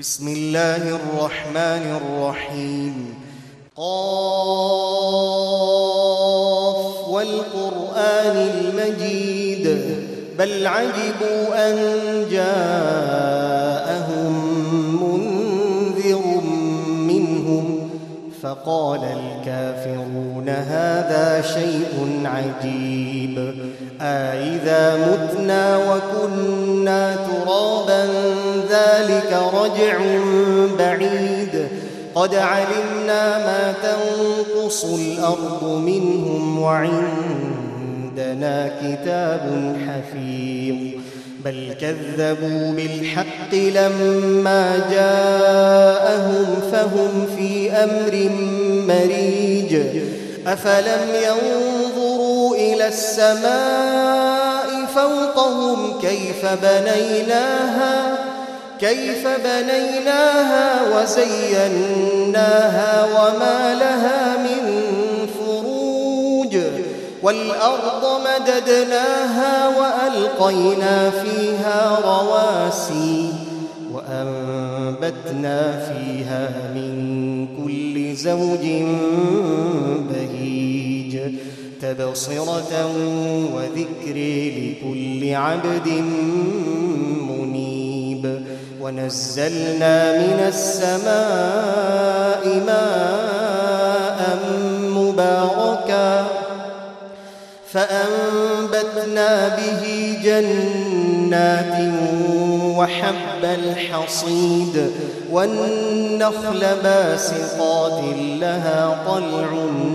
بسم الله الرحمن الرحيم. قاف والقرآن المجيد بل عجبوا أن جاءهم منذر منهم فقال الكافرون هذا شيء عجيب أإذا متنا وكنا ترابا ذلك رجع بعيد قد علمنا ما تنقص الأرض منهم وعندنا كتاب حفيظ بل كذبوا بالحق لما جاءهم فهم في أمر مريج أفلم ينظروا إلى السماء فوقهم كيف بنيناها وزيناها وما لها من فروج والأرض مددناها وألقينا فيها رواسي وأنبتنا فيها من كل زوج بهيج تبصرة وذكر لكل عبد منيب ونزلنا من السماء ماء مباركا فأنبتنا به جنات وحب الحصيد والنخل باسقات لها طلع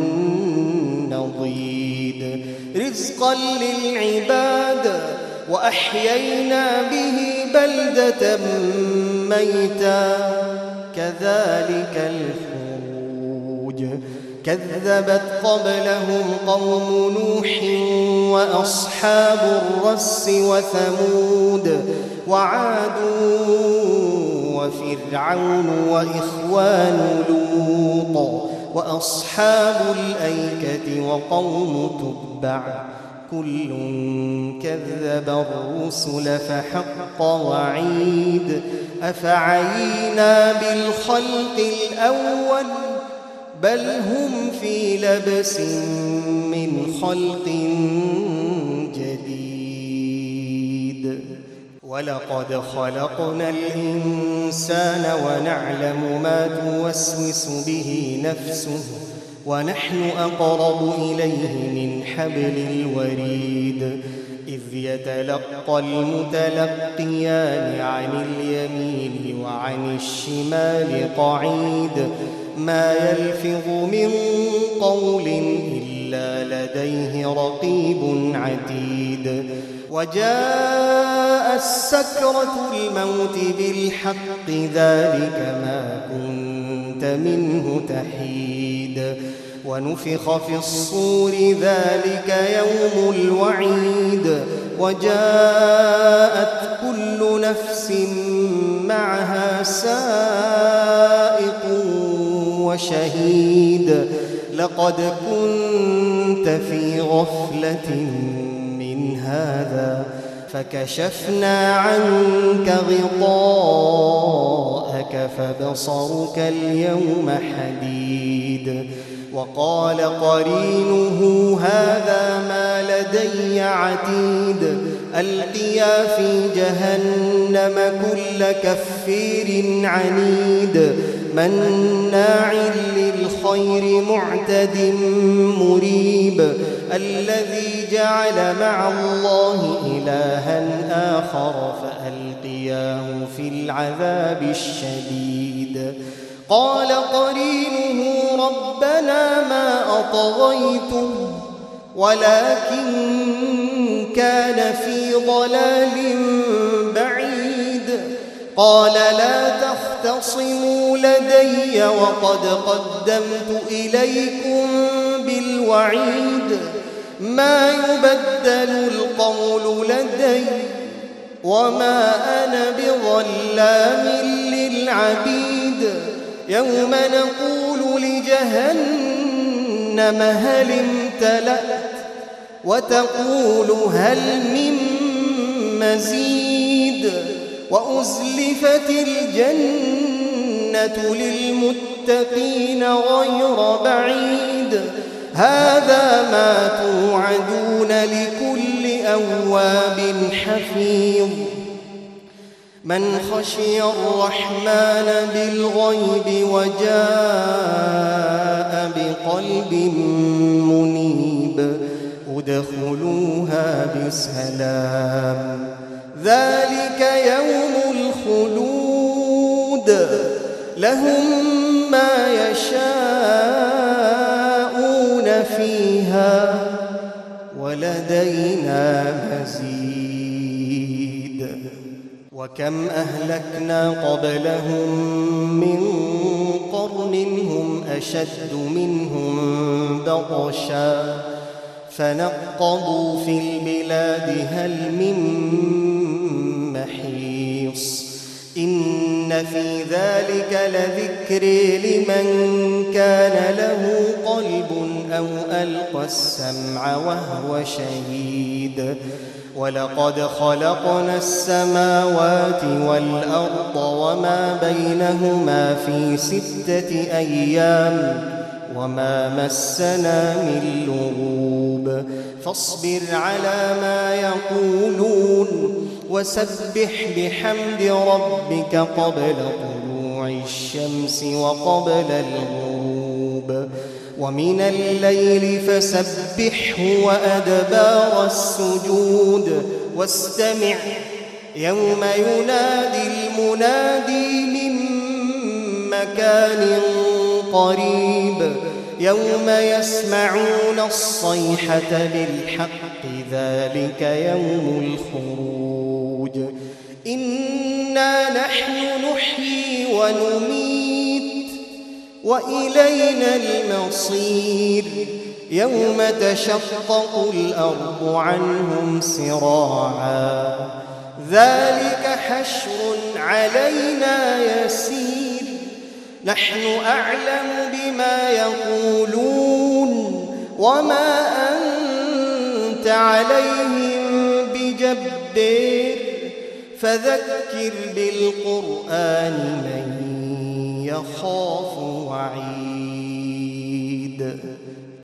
نضيد رزقا للعباد وأحيينا به بلدة ميتا كذلك الخروج كذبت قبلهم قوم نوح وأصحاب الرس وثمود وعاد وفرعون وإخوان لوط وأصحاب الأيكة وقوم تبع كل كذب الرسل فحق وعيد أفعينا بالخلق الأول بل هم في لبس من خلق جديد ولقد خلقنا الإنسان ونعلم ما توسوس به نفسه ونحن أقرب إليه من حبل الوريد إذ يتلقى المتلقيان عن اليمين وعن الشمال قعيد ما يلفظ من قول إلا لديه رقيب عتيد وجاء السكرة الموت بالحق ذلك ما كنت منه تحيد ونفخ في الصور ذلك يوم الوعيد وجاءت كل نفس معها سائق وشهيد لقد كنت في غفلة من هذا فكشفنا عنك غطاءك فبصرك اليوم حديد وقال قرينه هذا ما لدي عتيد ألقيا في جهنم كل كفير عنيد مناع للخير معتد مريب الذي جعل مع الله إلها آخر فألقياه في العذاب الشديد قال قرينه ربنا ما أطغيته ولكن كان في ضلال بعيد قال لا تختصموا لدي وقد قدمت إليكم بالوعيد ما يبدل القول لدي وما أنا بظلام للعبيد يوم نقول لجهنم هل امتلأت وتقول هل من مزيد وأزلفت الجنة والجنة للمتقين غير بعيد هذا ما توعدون لكل أواب حفيظ من خشي الرحمن بالغيب وجاء بقلب منيب ادخلوها بسلام ذلك يوم الخلود لهم ما يشاءون فيها ولدينا مزيد وكم أهلكنا قبلهم من قرن هم أشد منهم بطشا فنقبوا في البلاد هل من محيص إن في ذلك لذكر لمن كان له قلب أو ألقى السمع وهو شهيد ولقد خلقنا السماوات والأرض وما بينهما في 6 أيام وما مسنا من لغوب فاصبر على ما يقولون وسبح بحمد ربك قبل طلوع الشمس وقبل الغروب ومن الليل فسبحه وأدبار السجود واستمع يوم ينادي المنادي من مكان قريب يوم يسمعون الصيحة بالحق ذلك يوم الخروج إنا نحن نحيي ونميت وإلينا المصير يوم تشقق الأرض عنهم سراعا ذلك حشر علينا يسير نحن أعلم بما يقولون وما أنت عليهم بجبار فذكر بالقرآن من يخاف وعيد